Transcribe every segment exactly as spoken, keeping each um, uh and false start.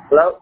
Hello?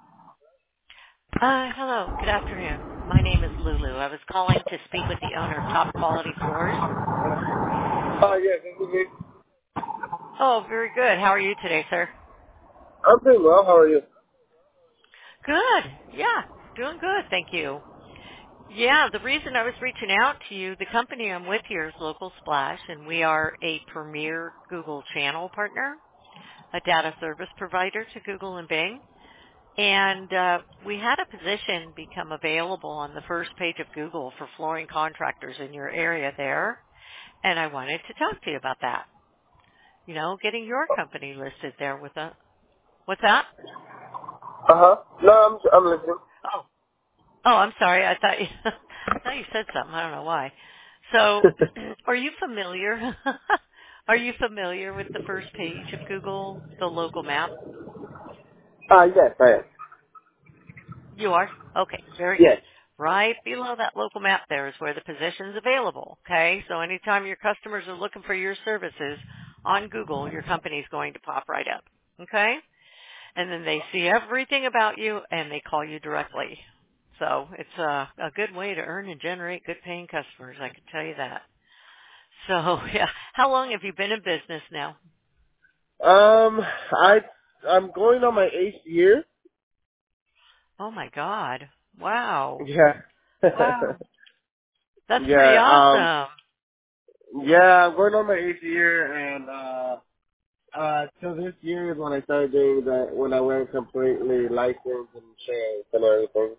Uh, hello. Good afternoon. My name is Lulu. I was calling to speak with the owner of Top Quality Floors. Oh, yes, this is me. Oh, very good. How are you today, sir? I'm doing well. How are you? Good. Yeah, doing good. Thank you. Yeah, the reason I was reaching out to you, the company I'm with here is Local Splash, and we are a premier Google channel partner, a data service provider to Google and Bing. And uh, we had a position become available on the first page of Google for flooring contractors in your area there. And I wanted to talk to you about that. You know, getting your company listed there with a, what's that? Uh-huh. No, I'm, I'm listening. Oh, oh, I'm sorry. I thought you, I thought you said something. I don't know why. So, are you familiar? Are you familiar with the first page of Google, the local map? uh, yes, I am. You are? Okay, very good. Yes. Right below that local map there is where the position's available. Okay, so anytime your customers are looking for your services on Google, your company's going to pop right up. Okay? And then they see everything about you and they call you directly. So it's a, a good way to earn and generate good paying customers, I can tell you that. So yeah, how long have you been in business now? Um, I, I'm going on my eighth year. Oh my God. Wow. Yeah. Wow. That's pretty yeah, um, awesome. yeah, I'm going on my eighth year, and, uh, uh, so this year is when I started doing that, when I went completely licensed and insurance and everything.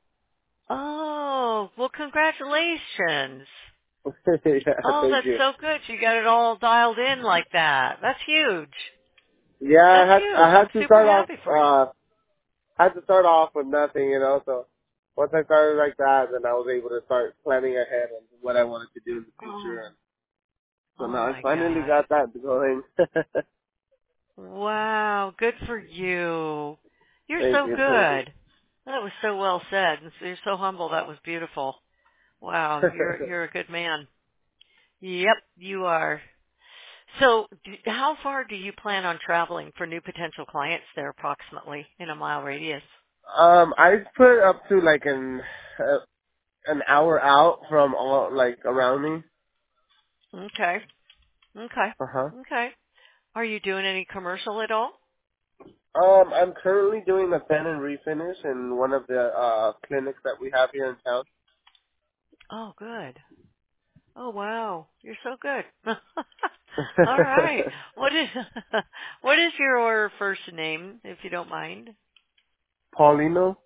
Oh, well congratulations. yeah, Oh, thank that's you. so good. You got it all dialed in like that. That's huge. Yeah, I That's had, huge. I I'm had to super start off, happy for you. uh, I had to start off with nothing, you know, so once I started like that, then I was able to start planning ahead on what I wanted to do in the Oh, future. And so oh now I my finally gosh. got that going. Wow, good for you. You're Thank so you, thank you. good. That was so well said. And so you're so humble. That was beautiful. Wow, you're you're a good man. Yep, you are. So, d how far do you plan on traveling for new potential clients there, approximately in a mile radius? um, I put up to like an uh, an hour out from all like around me. Okay, okay, Uh huh. okay. Are you doing any commercial at all? Um, I'm currently doing a pen and refinish in one of the uh clinics that we have here in town. Oh, good. Oh, wow. You're so good. All right. What is what is your first name, if you don't mind? Paulino,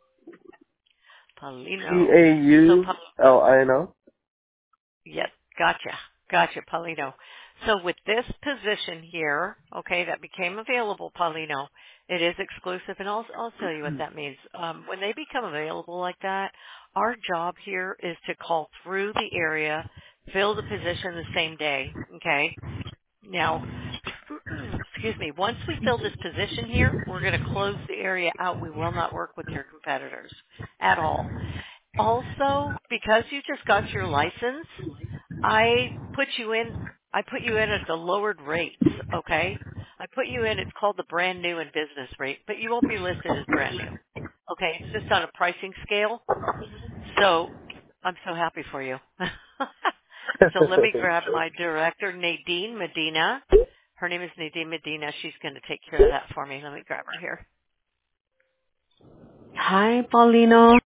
P Paulino. A So, U Pa- L I N O. yes, gotcha, gotcha, Paulino. So with this position here, okay, that became available, Paulino, it is exclusive, and I'll I'll tell you what that means. Um, when they become available like that, our job here is to call through the area, fill the position the same day, okay? Now, excuse me, once we fill this position here, we're going to close the area out. We will not work with your competitors at all. Also, because you just got your license, I put you in, I put you in at the lowered rates, okay? I put you in, it's called the brand new and business rate, but you won't be listed as brand new. Okay, it's just on a pricing scale. So I'm so happy for you. So let me grab my director, Nadine Medina. Her name is Nadine Medina. She's going to take care of that for me. Let me grab her here. Hi, Paulino.